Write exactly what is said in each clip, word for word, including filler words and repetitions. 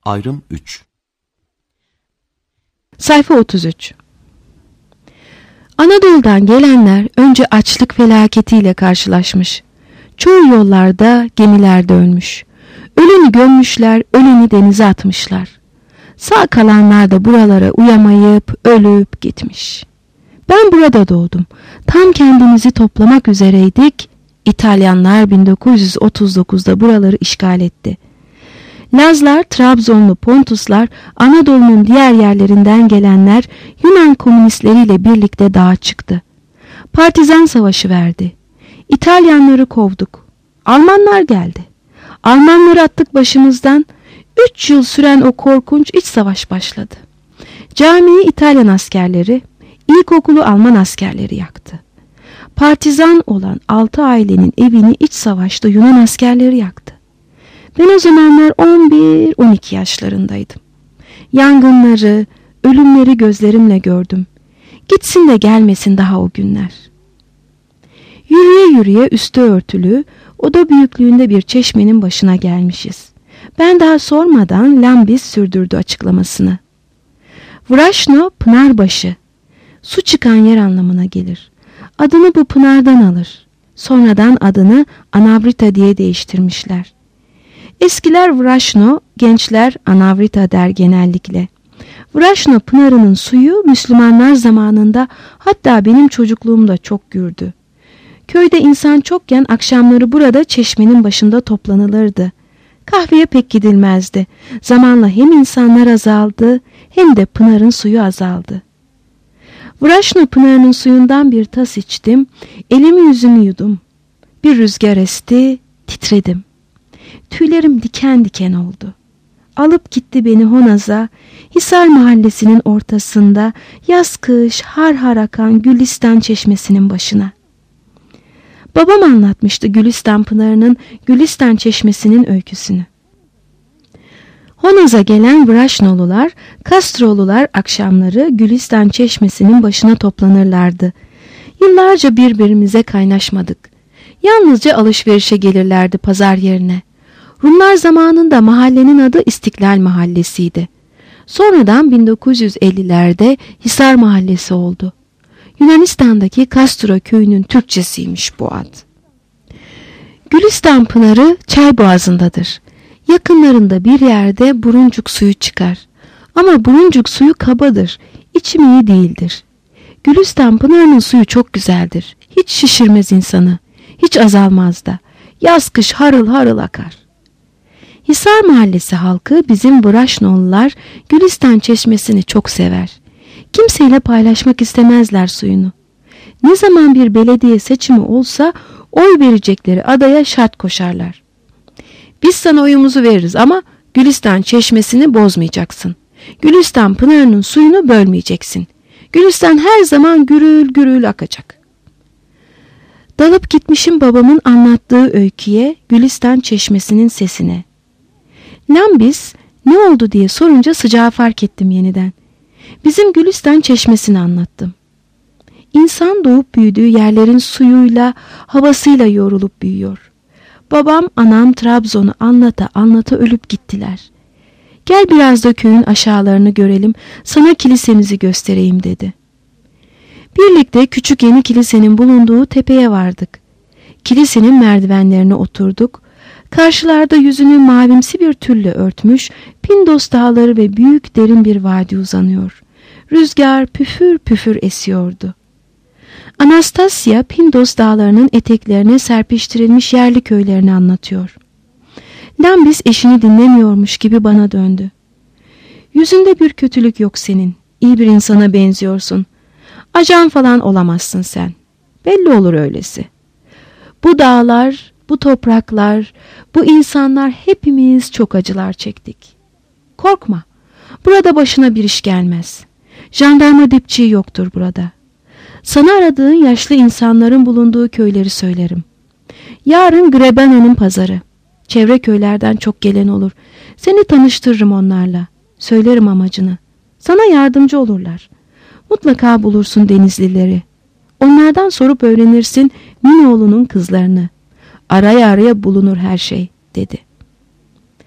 Ayrım üç. Sayfa otuz üç. Anadolu'dan gelenler önce açlık felaketiyle karşılaşmış. Çoğu yollarda, gemilerde ölmüş. Ölünü gömmüşler, ölünü denize atmışlar. Sağ kalanlar da buralara uyamayıp ölüp gitmiş. Ben burada doğdum. Tam kendimizi toplamak üzereydik. İtalyanlar bin dokuz yüz otuz dokuzda buraları işgal etti. Lazlar, Trabzonlu Pontuslar, Anadolu'nun diğer yerlerinden gelenler Yunan komünistleriyle birlikte dağa çıktı. Partizan savaşı verdi. İtalyanları kovduk. Almanlar geldi. Almanları attık başımızdan. Üç yıl süren o korkunç iç savaş başladı. Camiyi İtalyan askerleri, ilkokulu Alman askerleri yaktı. Partizan olan altı ailenin evini iç savaşta Yunan askerleri yaktı. Ben o zamanlar on bir on iki yaşlarındaydım. Yangınları, ölümleri gözlerimle gördüm. Gitsin de gelmesin daha o günler. Yürüye yürüye üstü örtülü, oda büyüklüğünde bir çeşmenin başına gelmişiz. Ben daha sormadan Lambis sürdürdü açıklamasını. Vraşno, Pınarbaşı. Su çıkan yer anlamına gelir. Adını bu pınardan alır. Sonradan adını Anavrita diye değiştirmişler. Eskiler Vraşno, gençler Anavrita der genellikle. Vraşno pınarının suyu Müslümanlar zamanında, hatta benim çocukluğumda çok gürdü. Köyde insan çokken akşamları burada çeşmenin başında toplanılırdı. Kahveye pek gidilmezdi. Zamanla hem insanlar azaldı hem de pınarın suyu azaldı. Vraşno pınarının suyundan bir tas içtim. Elimi yüzümü yudum. Bir rüzgar esti, titredim. Tüylerim diken diken oldu. Alıp gitti beni Honaz'a, Hisar mahallesinin ortasında yaz kış har har akan Gülistan çeşmesinin başına. Babam anlatmıştı Gülistan Pınarı'nın, Gülistan çeşmesinin öyküsünü. Honaz'a gelen Vraşnolular, Kastrolular akşamları Gülistan çeşmesinin başına toplanırlardı. Yıllarca birbirimize kaynaşmadık. Yalnızca alışverişe gelirlerdi pazar yerine. Rumlar zamanında mahallenin adı İstiklal Mahallesi'ydi. Sonradan bin dokuz yüz ellilerde Hisar Mahallesi oldu. Yunanistan'daki Kastro köyünün Türkçesiymiş bu ad. Gülistan Pınarı Çayboğazı'ndadır. Yakınlarında bir yerde buruncuk suyu çıkar. Ama buruncuk suyu kabadır, içimi iyi değildir. Gülistan Pınarı'nın suyu çok güzeldir. Hiç şişirmez insanı, hiç azalmaz da. Yaz kış harıl harıl akar. Hisar Mahallesi halkı bizim Vraşnolular Gülistan çeşmesini çok sever. Kimseyle paylaşmak istemezler suyunu. Ne zaman bir belediye seçimi olsa oy verecekleri adaya şart koşarlar. Biz sana oyumuzu veririz ama Gülistan çeşmesini bozmayacaksın. Gülistan pınarının suyunu bölmeyeceksin. Gülistan her zaman gürül gürül akacak. Dalıp gitmişim babamın anlattığı öyküye, Gülistan çeşmesinin sesine. Lambis ne oldu diye sorunca sıcağı fark ettim yeniden. Bizim Gülistan çeşmesini anlattım. İnsan doğup büyüdüğü yerlerin suyuyla, havasıyla yoğrulup büyüyor. Babam, anam Trabzon'u anlata anlata ölüp gittiler. Gel biraz da köyün aşağılarını görelim, sana kilisemizi göstereyim dedi. Birlikte küçük yeni kilisenin bulunduğu tepeye vardık. Kilisenin merdivenlerine oturduk. Karşılarda yüzünü mavimsi bir tülle örtmüş Pindos dağları ve büyük derin bir vadi uzanıyor. Rüzgar püfür püfür esiyordu. Anastasya Pindos dağlarının eteklerine serpiştirilmiş yerli köylerini anlatıyor. Lambis eşini dinlemiyormuş gibi bana döndü. Yüzünde bir kötülük yok senin. İyi bir insana benziyorsun. Ajan falan olamazsın sen. Belli olur öylesi. Bu dağlar, bu topraklar, bu insanlar hepimiz çok acılar çektik. Korkma. Burada başına bir iş gelmez. Jandarma dipçiği yoktur burada. Sana aradığın yaşlı insanların bulunduğu köyleri söylerim. Yarın Grebena'nın pazarı. Çevre köylerden çok gelen olur. Seni tanıştırırım onlarla. Söylerim amacını. Sana yardımcı olurlar. Mutlaka bulursun Denizlileri. Onlardan sorup öğrenirsin Minoğlu'nun kızlarını. Araya araya bulunur her şey, dedi.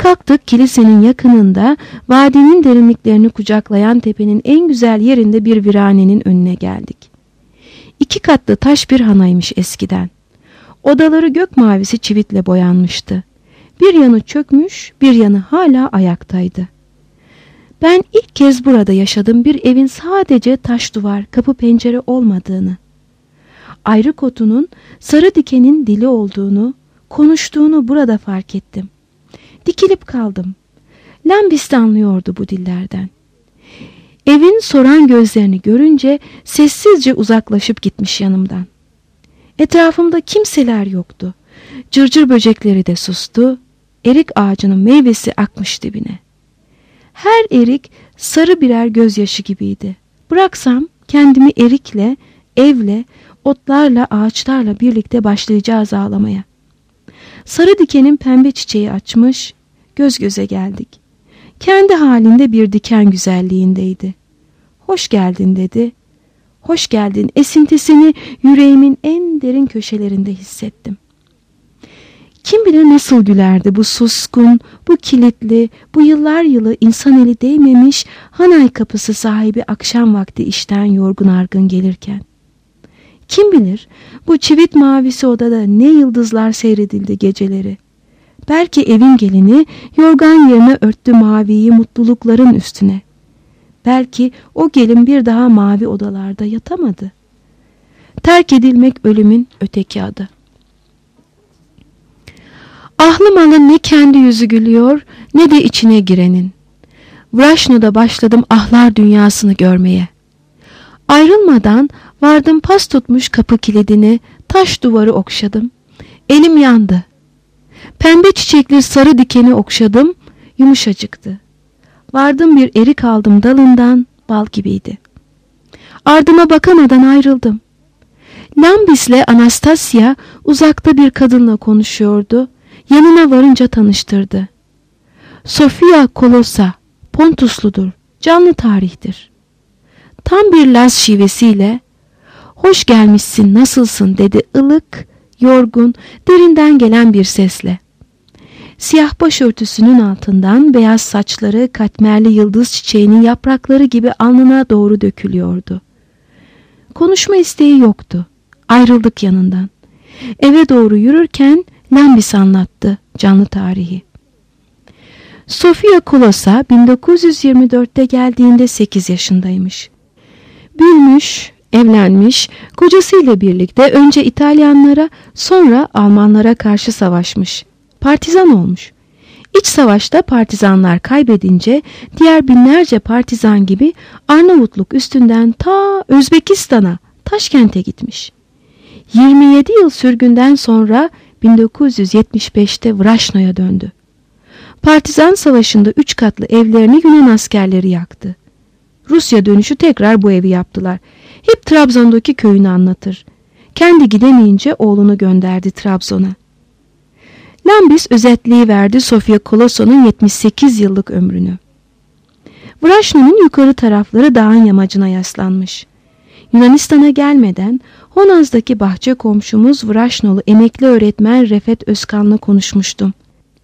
Kalktık, kilisenin yakınında vadinin derinliklerini kucaklayan tepenin en güzel yerinde bir viranenin önüne geldik. İki katlı taş bir hanaymış eskiden. Odaları gök mavisi çivitle boyanmıştı. Bir yanı çökmüş, bir yanı hala ayaktaydı. Ben ilk kez burada yaşadım, bir evin sadece taş duvar, kapı pencere olmadığını. Ayrı kotunun sarı dikenin dili olduğunu, konuştuğunu burada fark ettim. Dikilip kaldım. Lambis de anlıyordu bu dillerden. Evin soran gözlerini görünce sessizce uzaklaşıp gitmiş yanımdan. Etrafımda kimseler yoktu. Cırcır böcekleri de sustu. Erik ağacının meyvesi akmış dibine. Her erik sarı birer gözyaşı gibiydi. Bıraksam kendimi erikle, evle, otlarla, ağaçlarla birlikte başlayacağız ağlamaya. Sarı dikenin pembe çiçeği açmış, göz göze geldik. Kendi halinde bir diken güzelliğindeydi. Hoş geldin dedi. Hoş geldin esintisini yüreğimin en derin köşelerinde hissettim. Kim bilir nasıl gülerdi bu suskun, bu kilitli, bu yıllar yılı insan eli değmemiş hanay kapısı sahibi akşam vakti işten yorgun argın gelirken. Kim bilir bu çivit mavisi odada ne yıldızlar seyredildi geceleri. Belki evin gelini yorgan yerine örttü maviyi mutlulukların üstüne. Belki o gelin bir daha mavi odalarda yatamadı. Terk edilmek ölümün öteki adı. Ahlım alın ne kendi yüzü gülüyor ne de içine girenin. Vrashno'da başladım ahlar dünyasını görmeye. Ayrılmadan vardım pas tutmuş kapı kilidini, taş duvarı okşadım. Elim yandı. Pembe çiçekli sarı dikeni okşadım, yumuşacıktı. Vardım bir erik aldım dalından, bal gibiydi. Ardıma bakamadan ayrıldım. Lambis'le Anastasia uzakta bir kadınla konuşuyordu. Yanına varınca tanıştırdı. Sofia Kolosa, Pontusludur, canlı tarihtir. Tam bir Laz şivesiyle, hoş gelmişsin, nasılsın dedi ılık, yorgun, derinden gelen bir sesle. Siyah başörtüsünün altından beyaz saçları katmerli yıldız çiçeğinin yaprakları gibi alnına doğru dökülüyordu. Konuşma isteği yoktu. Ayrıldık yanından. Eve doğru yürürken Lambis anlattı canlı tarihi. Sofia Kolosa bin dokuz yüz yirmi dörtte geldiğinde sekiz yaşındaymış. Büyümüş, evlenmiş, kocasıyla birlikte önce İtalyanlara sonra Almanlara karşı savaşmış. Partizan olmuş. İç savaşta partizanlar kaybedince diğer binlerce partizan gibi Arnavutluk üstünden ta Özbekistan'a, Taşkent'e gitmiş. yirmi yedi yıl sürgünden sonra bin dokuz yüz yetmiş beşte Vrashno'ya döndü. Partizan savaşında üç katlı evlerini Yunan askerleri yaktı. Rusya dönüşü tekrar bu evi yaptılar. Hep Trabzon'daki köyünü anlatır. Kendi gidemeyince oğlunu gönderdi Trabzon'a. Lambis özetleyiverdi Sofia Kolosa'nın yetmiş sekiz yıllık ömrünü. Vrashno'nun yukarı tarafları dağın yamacına yaslanmış. Yunanistan'a gelmeden Honaz'daki bahçe komşumuz Vrashnolu emekli öğretmen Refet Özkan'la konuşmuştum.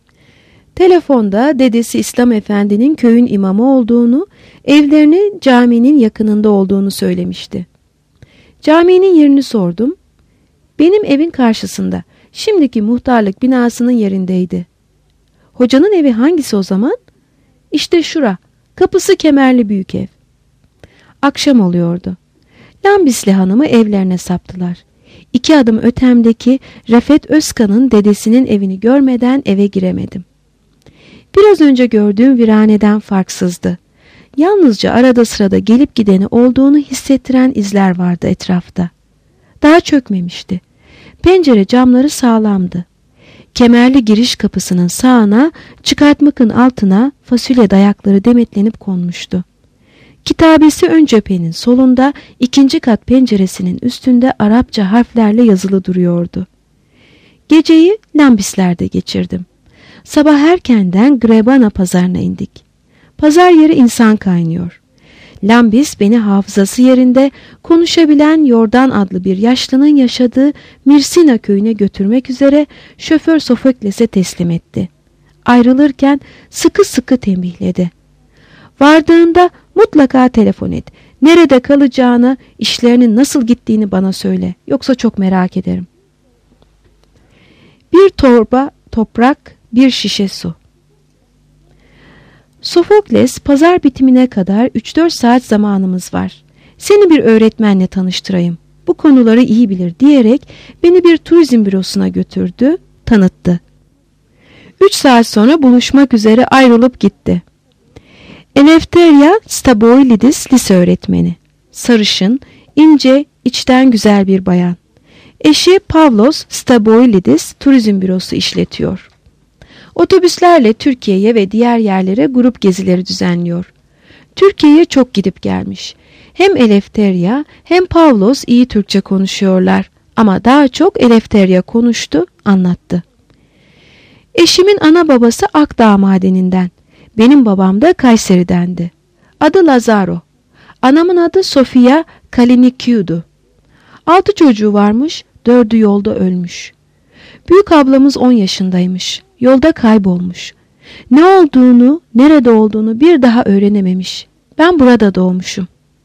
Telefonda dedesi İslam Efendi'nin köyün imamı olduğunu, evlerinin caminin yakınında olduğunu söylemişti. Caminin yerini sordum. Benim evin karşısında, şimdiki muhtarlık binasının yerindeydi. Hocanın evi hangisi o zaman? İşte şura, kapısı kemerli büyük ev. Akşam oluyordu. Lambisli hanımı evlerine saptılar. İki adım ötemdeki Refet Özkan'ın dedesinin evini görmeden eve giremedim. Biraz önce gördüğüm viraneden farksızdı. Yalnızca arada sırada gelip gideni olduğunu hissettiren izler vardı etrafta. Daha çökmemişti. Pencere camları sağlamdı. Kemerli giriş kapısının sağına, çıkartmakın altına fasulye dayakları demetlenip konmuştu. Kitabesi ön cephenin solunda, ikinci kat penceresinin üstünde Arapça harflerle yazılı duruyordu. Geceyi Lambisler'de geçirdim. Sabah erkenden Grebana pazarına indik. Pazar yeri insan kaynıyor. Lambis beni hafızası yerinde konuşabilen Yordan adlı bir yaşlının yaşadığı Mirsina köyüne götürmek üzere şoför Sofokles'e teslim etti. ayrılırken sıkı sıkı tembihledi. Vardığında mutlaka telefon et. Nerede kalacağını, işlerinin nasıl gittiğini bana söyle. Yoksa çok merak ederim. Bir torba toprak, bir şişe su. Sofokles, pazar bitimine kadar üç dört saat zamanımız var. Seni bir öğretmenle tanıştırayım. Bu konuları iyi bilir diyerek beni bir turizm bürosuna götürdü, tanıttı. Üç saat sonra buluşmak üzere ayrılıp gitti. Eleftheria Staboylidis lise öğretmeni. Sarışın, ince, içten güzel bir bayan. Eşi Pavlos Staboylidis turizm bürosu işletiyor. Otobüslerle Türkiye'ye ve diğer yerlere grup gezileri düzenliyor. Türkiye'ye çok gidip gelmiş. Hem Eleftheria hem Pavlos iyi Türkçe konuşuyorlar ama daha çok Eleftheria konuştu, anlattı. Eşimin ana babası Akdağ madeninden, benim babam da Kayseri'dendi. Adı Lazaro. Anamın adı Sofia Kalinikiu'du. Altı çocuğu varmış, dördü yolda ölmüş. Büyük ablamız on yaşındaymış, yolda kaybolmuş. Ne olduğunu, nerede olduğunu bir daha öğrenememiş. Ben burada doğmuşum.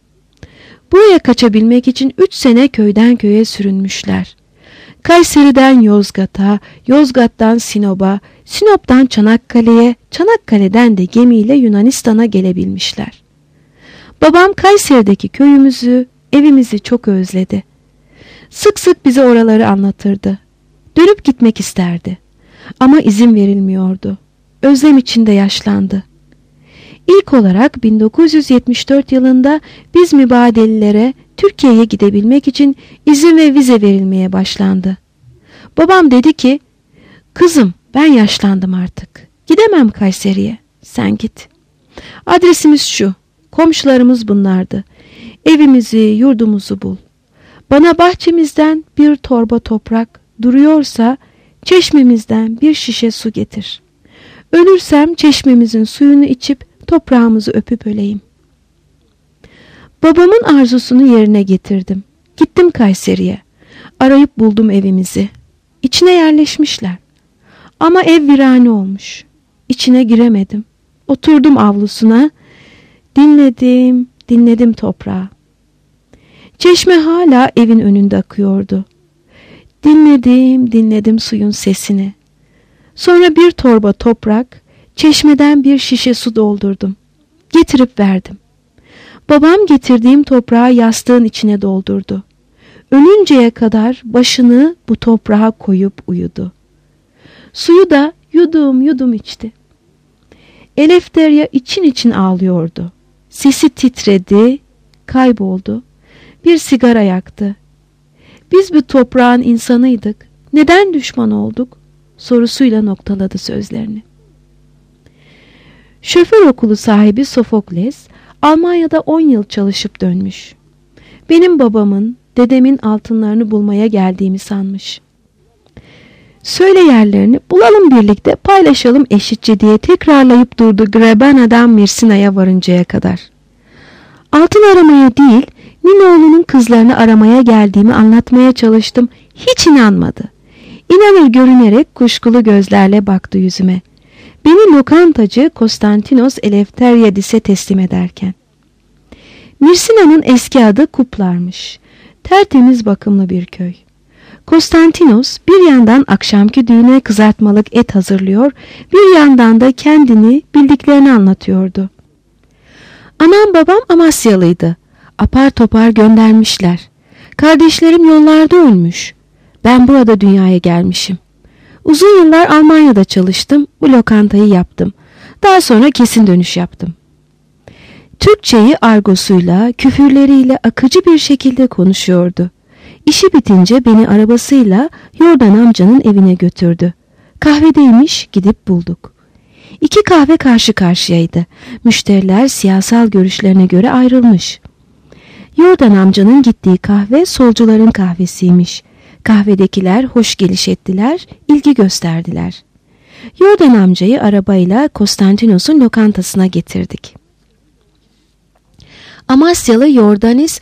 Buraya kaçabilmek için üç sene köyden köye sürünmüşler. Kayseri'den Yozgat'a, Yozgat'tan Sinop'a, Sinop'tan Çanakkale'ye, Çanakkale'den de gemiyle Yunanistan'a gelebilmişler. Babam Kayseri'deki köyümüzü, evimizi çok özledi. Sık sık bize oraları anlatırdı. Dönüp gitmek isterdi. Ama izin verilmiyordu. Özlem içinde yaşlandı. İlk olarak bin dokuz yüz yetmiş dört yılında biz mübadelilere Türkiye'ye gidebilmek için izin ve vize verilmeye başlandı. Babam dedi ki, "Kızım, ben yaşlandım artık. Gidemem Kayseri'ye. Sen git. Adresimiz şu. Komşularımız bunlardı. Evimizi, yurdumuzu bul. Bana bahçemizden bir torba toprak duruyorsa çeşmemizden bir şişe su getir. Ölürsem çeşmemizin suyunu içip toprağımızı öpüp öleyim." Babamın arzusunu yerine getirdim. Gittim Kayseri'ye. Arayıp buldum evimizi. İçine yerleşmişler. Ama ev virane olmuş. İçine giremedim. Oturdum avlusuna. Dinledim, dinledim toprağı. Çeşme hala evin önünde akıyordu. Dinledim, dinledim suyun sesini. Sonra bir torba toprak, çeşmeden bir şişe su doldurdum. Getirip verdim. Babam getirdiğim toprağı yastığın içine doldurdu. Ölünceye kadar başını bu toprağa koyup uyudu. Suyu da yudum yudum içti. Eleftheria için için ağlıyordu. Sesi titredi, kayboldu. Bir sigara yaktı. Biz bu toprağın insanıydık. Neden düşman olduk? Sorusuyla noktaladı sözlerini. Şoför okulu sahibi Sofokles, Almanya'da on yıl çalışıp dönmüş. Benim babamın, dedemin altınlarını bulmaya geldiğimi sanmış. "Söyle yerlerini, bulalım birlikte, paylaşalım eşitçe" diye tekrarlayıp durdu Grebana'dan Mirsina'ya varıncaya kadar. Altın aramaya değil, Ninoğlu'nun kızlarını aramaya geldiğimi anlatmaya çalıştım. Hiç inanmadı. İnanır görünerek kuşkulu gözlerle baktı yüzüme. Beni lokantacı Konstantinos Eleftheriadis'e teslim ederken. Mirsina'nın eski adı Kuplarmış. Tertemiz bakımlı bir köy. Konstantinos bir yandan akşamki düğüne kızartmalık et hazırlıyor, bir yandan da kendini, bildiklerini anlatıyordu. Anam babam Amasyalıydı. Apar topar göndermişler. Kardeşlerim yollarda ölmüş. Ben burada dünyaya gelmişim. Uzun yıllar Almanya'da çalıştım, bu lokantayı yaptım. Daha sonra kesin dönüş yaptım. Türkçeyi argosuyla, küfürleriyle akıcı bir şekilde konuşuyordu. İşi bitince beni arabasıyla Yordan amcanın evine götürdü. Kahvedeymiş, gidip bulduk. İki kahve karşı karşıyaydı. Müşteriler siyasal görüşlerine göre ayrılmış. Yordan amcanın gittiği kahve solcuların kahvesiymiş. Kahvedekiler hoş geliş ettiler, ilgi gösterdiler. Yordan amcayı arabayla Konstantinos'un lokantasına getirdik. Amasyalı Yordanis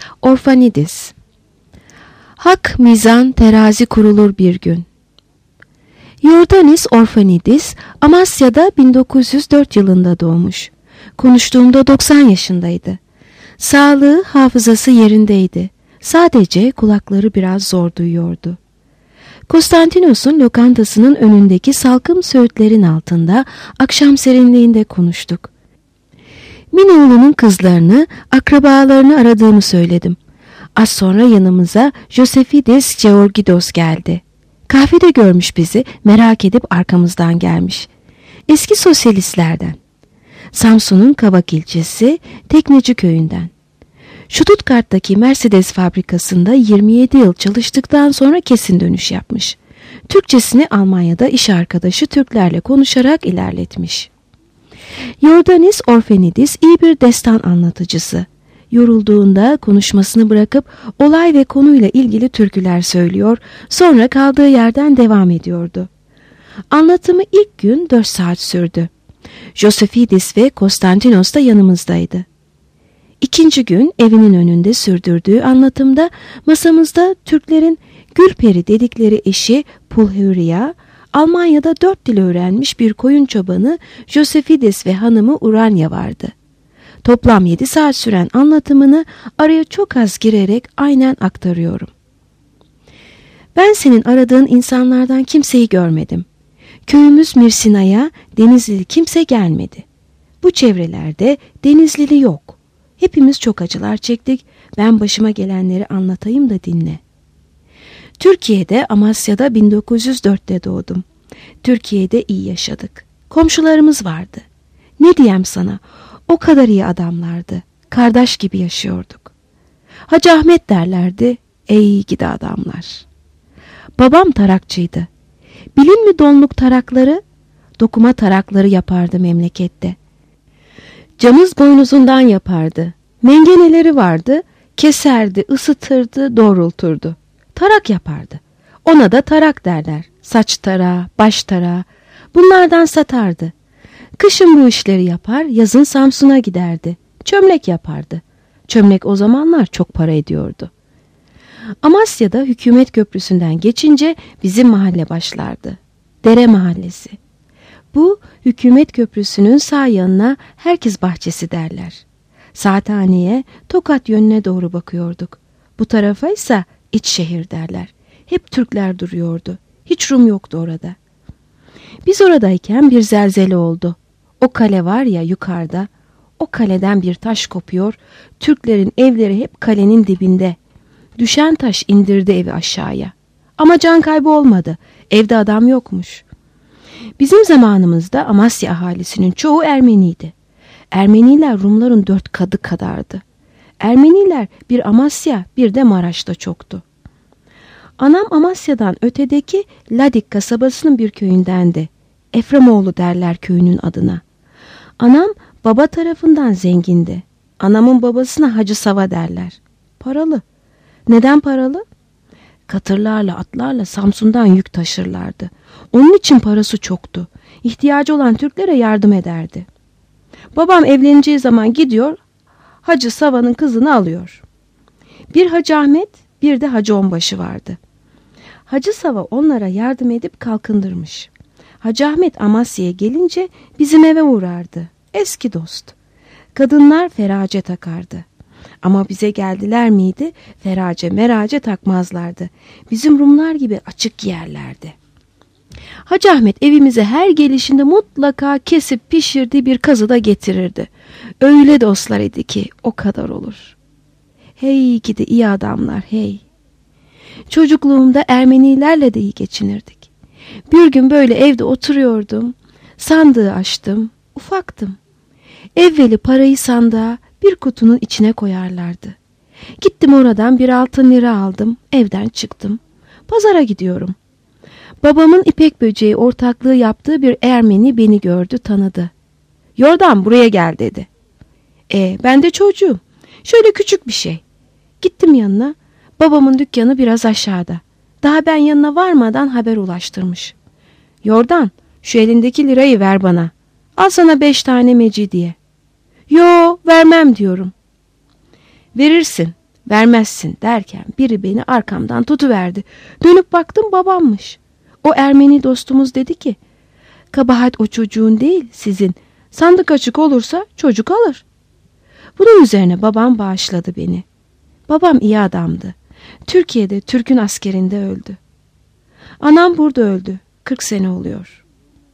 Orfanidis. Hak, mizan, terazi kurulur bir gün. Yordanis Orfanidis Amasya'da bin dokuz yüz dört yılında doğmuş. Konuştuğumda doksan yaşındaydı. Sağlığı, hafızası yerindeydi. Sadece kulakları biraz zor duyuyordu. Konstantinos'un lokantasının önündeki salkım söğütlerin altında akşam serinliğinde konuştuk. Minoğlu'nun kızlarını, akrabalarını aradığımı söyledim. Az sonra yanımıza Josefidis Georgidos geldi. Kahvede görmüş bizi, merak edip arkamızdan gelmiş. Eski sosyalistlerden. Samsun'un Kavak ilçesi Tekneci köyünden. Stuttgart'taki Mercedes fabrikasında yirmi yedi yıl çalıştıktan sonra kesin dönüş yapmış. Türkçesini Almanya'da iş arkadaşı Türklerle konuşarak ilerletmiş. Yordanis Orfanidis iyi bir destan anlatıcısı. Yorulduğunda konuşmasını bırakıp olay ve konuyla ilgili türküler söylüyor, sonra kaldığı yerden devam ediyordu. Anlatımı ilk gün dört saat sürdü. Josefidis ve Konstantinos da yanımızdaydı. İkinci gün evinin önünde sürdürdüğü anlatımda masamızda Türklerin Gülperi dedikleri eşi Pulhuriya, Almanya'da dört dil öğrenmiş bir koyun çobanı Josefidis ve hanımı Urania vardı. Toplam yedi saat süren anlatımını araya çok az girerek aynen aktarıyorum. Ben senin aradığın insanlardan kimseyi görmedim. Köyümüz Mirsina'ya Denizlili kimse gelmedi. Bu çevrelerde Denizlili yok. Hepimiz çok acılar çektik. Ben başıma gelenleri anlatayım da dinle. Türkiye'de Amasya'da bin dokuz yüz dörtte doğdum. Türkiye'de iyi yaşadık. Komşularımız vardı. Ne diyeyim sana, o kadar iyi adamlardı. Kardeş gibi yaşıyorduk. Hacı Ahmet derlerdi. Ey gidi adamlar. Babam tarakçıydı. Bilin mi donluk tarakları? Dokuma tarakları yapardı memlekette. Camız boynuzundan yapardı. Mengeneleri vardı. Keserdi, ısıtırdı, doğrulturdu. Tarak yapardı. Ona da tarak derler. Saç tarağı, baş tarağı. Bunlardan satardı. Kışın bu işleri yapar, yazın Samsun'a giderdi. Çömlek yapardı. Çömlek o zamanlar çok para ediyordu. Amasya'da Hükümet Köprüsü'nden geçince bizim mahalle başlardı. Dere Mahallesi. Bu Hükümet Köprüsü'nün sağ yanına Herkes Bahçesi derler. Saathaneye, Tokat yönüne doğru bakıyorduk. Bu tarafa ise İç şehir derler. Hep Türkler duruyordu. Hiç Rum yoktu orada. Biz oradayken bir zelzele oldu. O kale var ya yukarıda, o kaleden bir taş kopuyor, Türklerin evleri hep kalenin dibinde. Düşen taş indirdi evi aşağıya. Ama can kaybı olmadı, evde adam yokmuş. Bizim zamanımızda Amasya ahalisinin çoğu Ermeniydi. Ermeniler Rumların dört kadı kadardı. Ermeniler bir Amasya, bir de Maraş'ta çoktu. Anam Amasya'dan ötedeki Ladik kasabasının bir köyündendi. Efremoğlu derler köyünün adına. Anam baba tarafından zengindi. Anamın babasına Hacı Sava derler. Paralı. Neden paralı? Katırlarla, atlarla Samsun'dan yük taşırlardı. Onun için parası çoktu. İhtiyacı olan Türklere yardım ederdi. Babam evleneceği zaman gidiyor, Hacı Sava'nın kızını alıyor. Bir Hacı Ahmet, bir de Hacı Onbaşı vardı. Hacı Sava onlara yardım edip kalkındırmış. Hacı Ahmet Amasya'ya gelince bizim eve uğrardı. Eski dost. Kadınlar ferace takardı. Ama bize geldiler miydi ferace merace takmazlardı. Bizim Rumlar gibi açık giyerlerdi. Hacı Ahmet evimize her gelişinde mutlaka kesip pişirdiği bir kazı da getirirdi. Öyle dostlar idi ki o kadar olur. Hey gidi iyi adamlar hey. Çocukluğumda Ermenilerle de iyi geçinirdik. Bir gün böyle evde oturuyordum. Sandığı açtım. Ufaktım. Evveli parayı sandığa bir kutunun içine koyarlardı. Gittim oradan bir altın lira aldım. Evden çıktım. Pazara gidiyorum. Babamın ipek böceği ortaklığı yaptığı bir Ermeni beni gördü, tanıdı. Yordan buraya gel dedi. E ben de çocuğum. Şöyle küçük bir şey. Gittim yanına. Babamın dükkanı biraz aşağıda. Daha ben yanına varmadan haber ulaştırmış. Yordan şu elindeki lirayı ver bana. Al sana beş tane mecidiye. Yo vermem diyorum. Verirsin, vermezsin derken biri beni arkamdan tutuverdi. Dönüp baktım babammış. O Ermeni dostumuz dedi ki, kabahat o çocuğun değil sizin. Sandık açık olursa çocuk alır. Bunun üzerine babam bağışladı beni. Babam iyi adamdı. Türkiye'de Türk'ün askerinde öldü. Anam burada öldü. kırk sene oluyor.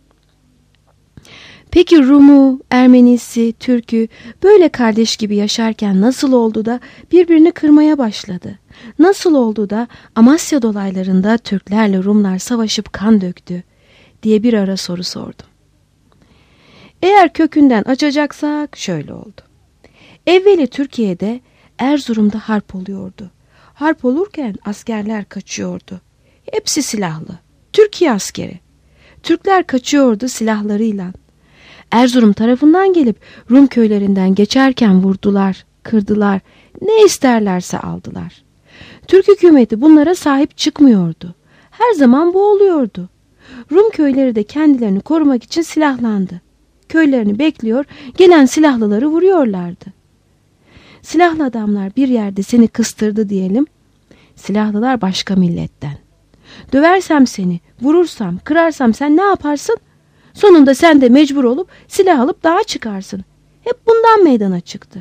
Peki Rum'u, Ermenisi, Türk'ü böyle kardeş gibi yaşarken nasıl oldu da birbirini kırmaya başladı? Nasıl oldu da Amasya dolaylarında Türklerle Rumlar savaşıp kan döktü diye bir ara soru sordum. Eğer kökünden açacaksak şöyle oldu. Evveli Türkiye'de Erzurum'da harp oluyordu. Harp olurken askerler kaçıyordu. Hepsi silahlı. Türkiye askeri. Türkler kaçıyordu silahlarıyla. Erzurum tarafından gelip Rum köylerinden geçerken vurdular, kırdılar, ne isterlerse aldılar. Türk hükümeti bunlara sahip çıkmıyordu. Her zaman bu oluyordu. Rum köyleri de kendilerini korumak için silahlandı. Köylerini bekliyor, gelen silahlıları vuruyorlardı. Silahlı adamlar bir yerde seni kıstırdı diyelim. Silahlılar başka milletten. Döversem seni, vurursam, kırarsam sen ne yaparsın? Sonunda sen de mecbur olup silah alıp dağa çıkarsın. Hep bundan meydana çıktı.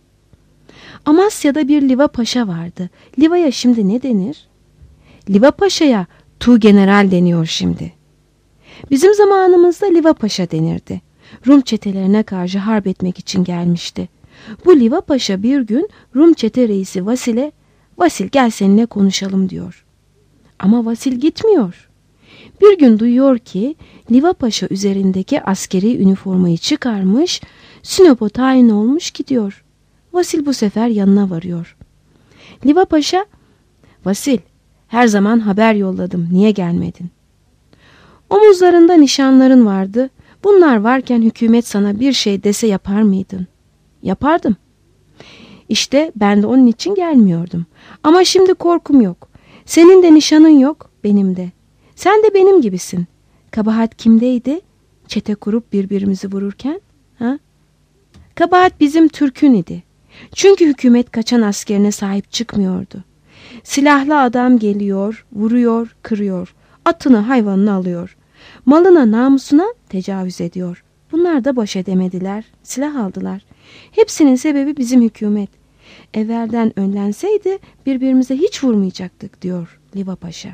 Amasya'da bir Liva Paşa vardı. Liva'ya şimdi ne denir? Liva Paşa'ya Tuğgeneral deniyor şimdi. Bizim zamanımızda Liva Paşa denirdi. Rum çetelerine karşı harp etmek için gelmişti. Bu Liva Paşa bir gün Rum çete reisi Vasil'e, "Vasil gel seninle konuşalım" diyor. Ama Vasil gitmiyor. Bir gün duyuyor ki Liva Paşa üzerindeki askeri üniformayı çıkarmış, Sinop'a tayin olmuş gidiyor. Vasil bu sefer yanına varıyor. Liva Paşa, "Vasil, her zaman haber yolladım, niye gelmedin?" "Omuzlarında nişanların vardı. Bunlar varken hükümet sana bir şey dese yapar mıydın?" "Yapardım." "İşte ben de onun için gelmiyordum. Ama şimdi korkum yok. Senin de nişanın yok, benim de. Sen de benim gibisin. Kabahat kimdeydi? Çete kurup birbirimizi vururken? Ha? Kabahat bizim Türk'ün idi. Çünkü hükümet kaçan askerine sahip çıkmıyordu. Silahlı adam geliyor, vuruyor, kırıyor. Atını, hayvanını alıyor. Malına, namusuna tecavüz ediyor. Bunlar da baş edemediler, silah aldılar. Hepsinin sebebi bizim hükümet. Evvelden önlenseydi birbirimize hiç vurmayacaktık diyor Liva Paşa.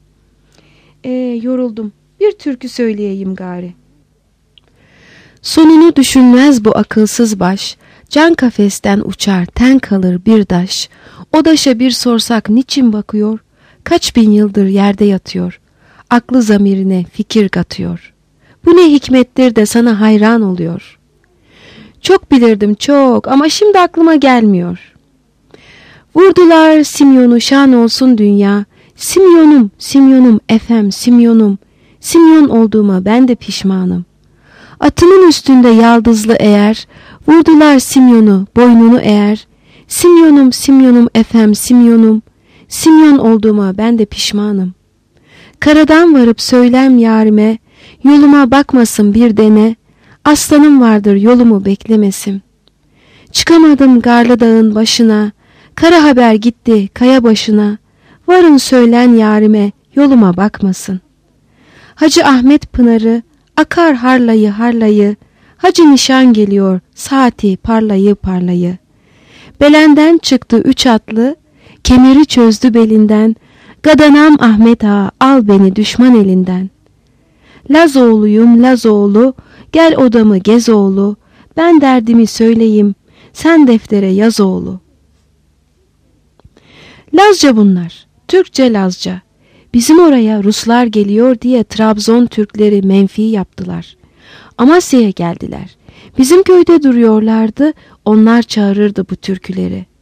E, yoruldum. Bir türkü söyleyeyim gari. Sonunu düşünmez bu akılsız baş. Can kafesten uçar, ten kalır bir daş. O daşa bir sorsak niçin bakıyor? Kaç bin yıldır yerde yatıyor. Aklı zamirine fikir katıyor. Bu ne hikmettir de sana hayran oluyor. Çok bilirdim çok ama şimdi aklıma gelmiyor. Vurdular Simyon'u şan olsun dünya. Simyon'um, Simyon'um, efem, Simyon'um. Simyon olduğuma ben de pişmanım. Atımın üstünde yaldızlı eğer, vurdular Simyon'u, boynunu eğer. Simyon'um, Simyon'um, efem, Simyon'um. Simyon olduğuma ben de pişmanım. Karadan varıp söylem yarime, yoluma bakmasın bir dene. Aslanım vardır yolumu beklemesin. Çıkamadım Garlı Dağın başına, kara haber gitti kaya başına. Varın söylen yarime, yoluma bakmasın. Hacı Ahmet Pınarı, akar harlayı harlayı. Hacı Nişan geliyor, saati parlayı parlayı. Belenden çıktı üç atlı, kemeri çözdü belinden. Gadanam Ahmet Ağa, al beni düşman elinden. Lazoğluyum Lazoğlu, gel odamı gez oğlu. Ben derdimi söyleyeyim, sen deftere yaz oğlu. Lazca bunlar, Türkçe Lazca. Bizim oraya Ruslar geliyor diye Trabzon Türkleri menfi yaptılar. Amasya'ya geldiler. Bizim köyde duruyorlardı, onlar çağırırdı bu türküleri.